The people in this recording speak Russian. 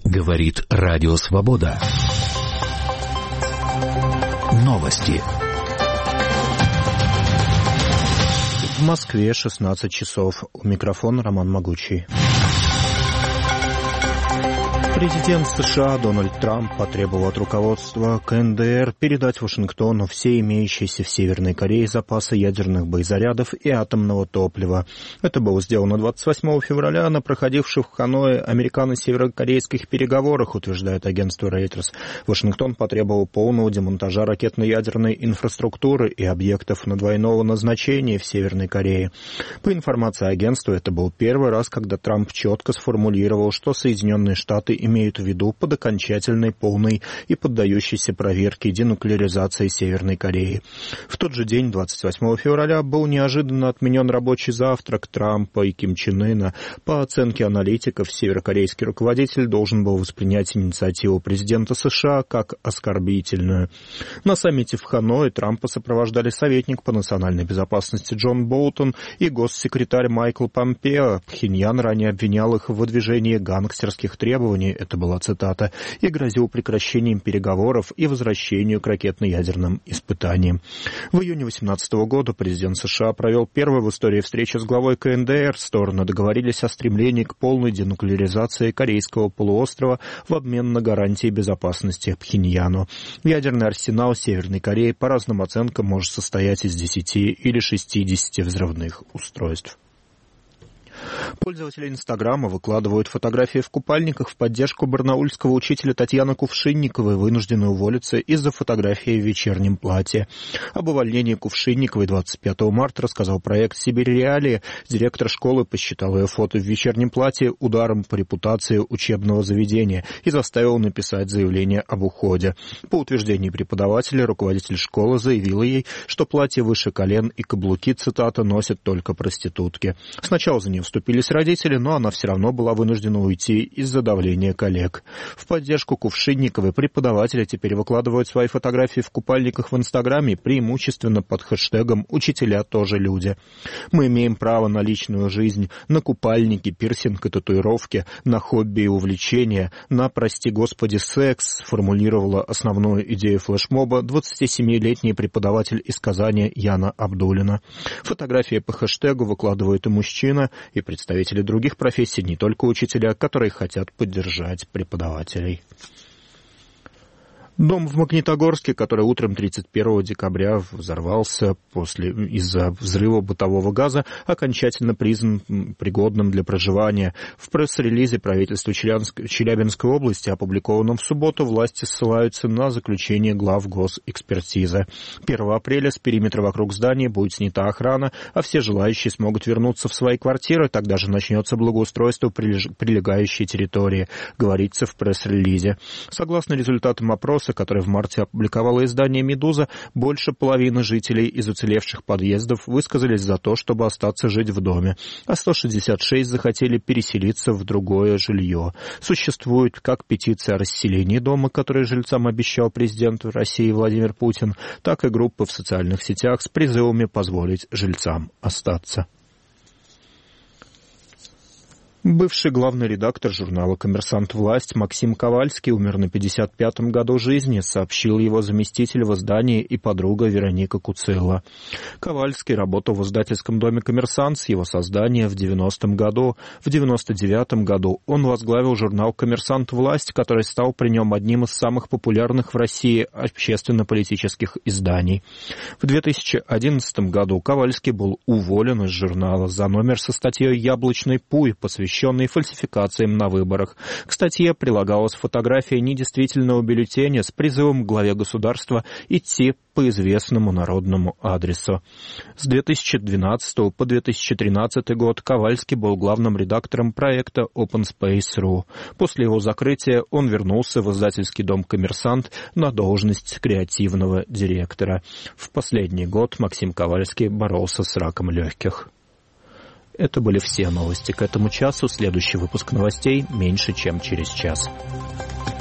Говорит Радио Свобода. Новости. В Москве 16 часов. У микрофона Роман Могучий. Президент США Дональд Трамп потребовал от руководства КНДР передать Вашингтону все имеющиеся в Северной Корее запасы ядерных боезарядов и атомного топлива. Это было сделано 28 февраля на проходивших в Ханое американо-северокорейских переговорах, утверждает агентство Reuters. Вашингтон потребовал полного демонтажа ракетно-ядерной инфраструктуры и объектов двойного назначения в Северной Корее. По информации агентства, это был первый раз, когда Трамп четко сформулировал, что Соединенные Штаты имеют в виду под окончательной, полной и поддающейся проверке денуклеаризации Северной Кореи. В тот же день, 28 февраля, был неожиданно отменен рабочий завтрак Трампа и Ким Чен Ына. По оценке аналитиков, северокорейский руководитель должен был воспринять инициативу президента США как оскорбительную. На саммите в Ханое Трампа сопровождали советник по национальной безопасности Джон Болтон и госсекретарь Майкл Помпео. Пхеньян ранее обвинял их в выдвижении гангстерских требований, это была цитата, и грозил прекращением переговоров и возвращению к ракетно-ядерным испытаниям. В июне 2018 года президент США провел первую в истории встречу с главой КНДР. Стороны договорились о стремлении к полной денуклеаризации Корейского полуострова в обмен на гарантии безопасности Пхеньяну. Ядерный арсенал Северной Кореи по разным оценкам может состоять из 10 или 60 взрывных устройств. Пользователи Инстаграма выкладывают фотографии в купальниках в поддержку барнаульского учителя Татьяны Кувшинниковой, вынужденной уволиться из-за фотографии в вечернем платье. Об увольнении Кувшинниковой 25 марта рассказал проект «Сибирь Реалии». Директор школы посчитал ее фото в вечернем платье ударом по репутации учебного заведения и заставил написать заявление об уходе. По утверждению преподавателя, руководитель школы заявила ей, что платье выше колен и каблуки, цитата, носят только проститутки. Сначала за нее вступились родители, но она все равно была вынуждена уйти из-за давления коллег. В поддержку Кувшинниковой преподаватели теперь выкладывают свои фотографии в купальниках в Инстаграме, преимущественно под хэштегом «Учителя тоже люди». Мы имеем право на личную жизнь, на купальники, пирсинг и татуировки, на хобби и увлечения, на, прости господи, секс, формулировала основную идею флешмоба 27-летний преподаватель из Казани Яна Абдулина. Фотографии по хэштегу выкладывают и мужчина, и представители других профессий, не только учителя, которые хотят поддержать преподавателей. Дом в Магнитогорске, который утром 31 декабря взорвался из-за взрыва бытового газа, окончательно признан пригодным для проживания. В пресс-релизе правительства Челябинской области, опубликованном в субботу, власти ссылаются на заключение глав госэкспертизы. 1 апреля с периметра вокруг здания будет снята охрана, а все желающие смогут вернуться в свои квартиры, тогда же начнется благоустройство прилегающей территории, говорится в пресс-релизе. Согласно результатам опроса, который в марте опубликовало издание «Медуза», больше половины жителей из уцелевших подъездов высказались за то, чтобы остаться жить в доме, а 166 захотели переселиться в другое жилье. Существует как петиция о расселении дома, которую жильцам обещал президент России Владимир Путин, так и группы в социальных сетях с призывами позволить жильцам остаться. Бывший главный редактор журнала «Коммерсант. Власть» Максим Ковальский умер на 55-м году жизни, сообщил его заместитель в издании и подруга Вероника Куцилла. Ковальский работал в издательском доме «Коммерсант» с его создания в 90-м году. В 99-м году он возглавил журнал «Коммерсант. Власть», который стал при нем одним из самых популярных в России общественно-политических изданий. В 2011 году Ковальский был уволен из журнала за номер со статьей «Яблочный пуй», посвященной фальсификациям на выборах. К статье прилагалась фотография недействительного бюллетеня с призывом к главе государства идти по известному народному адресу. С 2012 по 2013 год Ковальский был главным редактором проекта OpenSpace.ru. После его закрытия он вернулся в издательский дом «Коммерсант» на должность креативного директора. В последний год Максим Ковальский боролся с раком легких. Это были все новости к этому часу. Следующий выпуск новостей меньше, чем через час.